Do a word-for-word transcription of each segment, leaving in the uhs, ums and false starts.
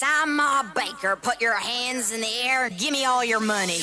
I'm Ma Baker. Put your hands in the air and give me all your money.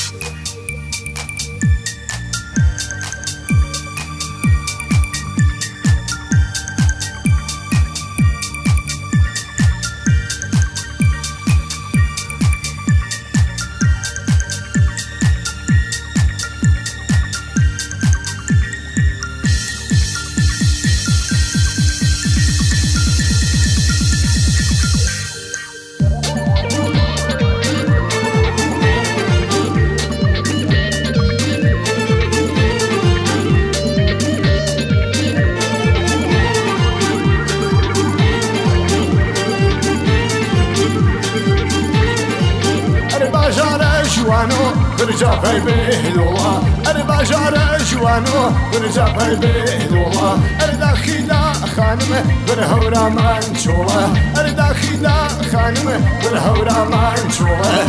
برجع في بيت والله أنا بجار جوانو برجع في بيت والله أنا داخل خانمه برهورا منشوله أنا داخل خانمه برهورا منشوله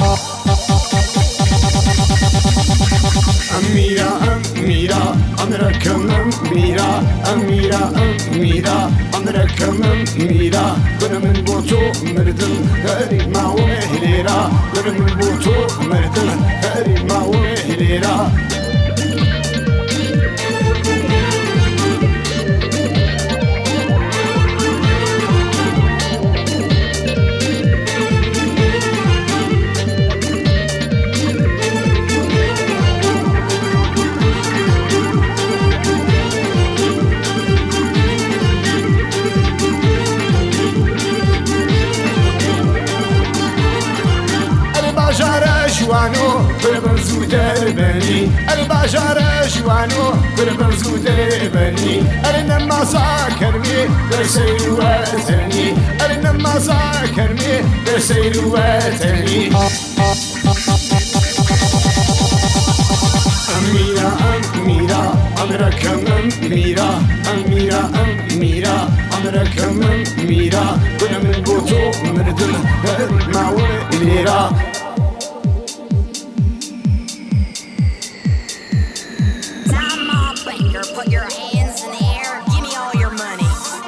أميرة أميرة أمركم أميرة أميرة أميرة أمركم أميرة كنا من بوتو مردم هاري ما ومهليرا كنا من بوتو مردم هاري ما ومهليرا جوانو بربرزو دربني الباجار جوانو بربرزو دربني أنا ما ساكرني برسير وطني أنا ما ساكرني برسير وطني أميرة أميرة أمركم أميرة أميرة أميرة أمركم أميرة كنا من بوتو مردم ما وليرا Put your hands in the air, give me all your money.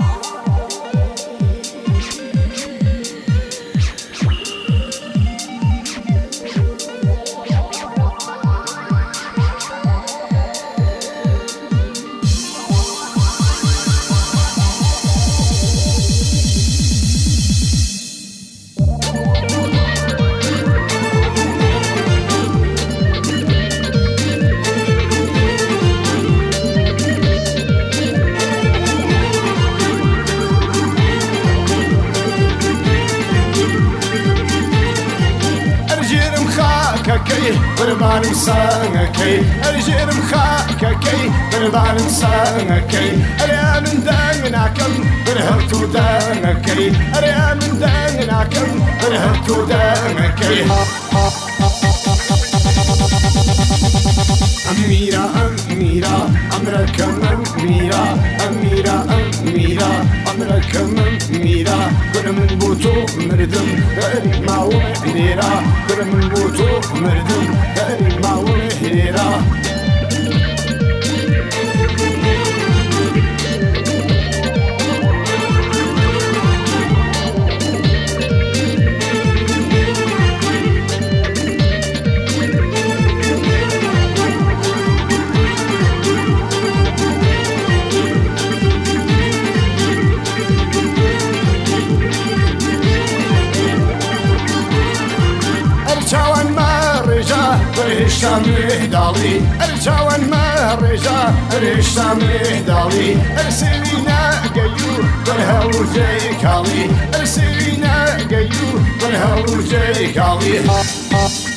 بربان سانكي الجرم خاككي بربان سانكي أنا من دانكم برهبتو دانكي أنا من دانكم برهبتو دانكي أميرة أميرة أمركم أميرة أميرة أميرة أمركم أميرة كنا من بوتو مردم هاري ما ومهليرا كنا من بوتو مردم هاري ما ومهليرا ريشة مهدالي الجوان ما رجع ريشة مهدالي ارسلينا قيو برها وجيك علي ارسلينا قيو برها وجيك علي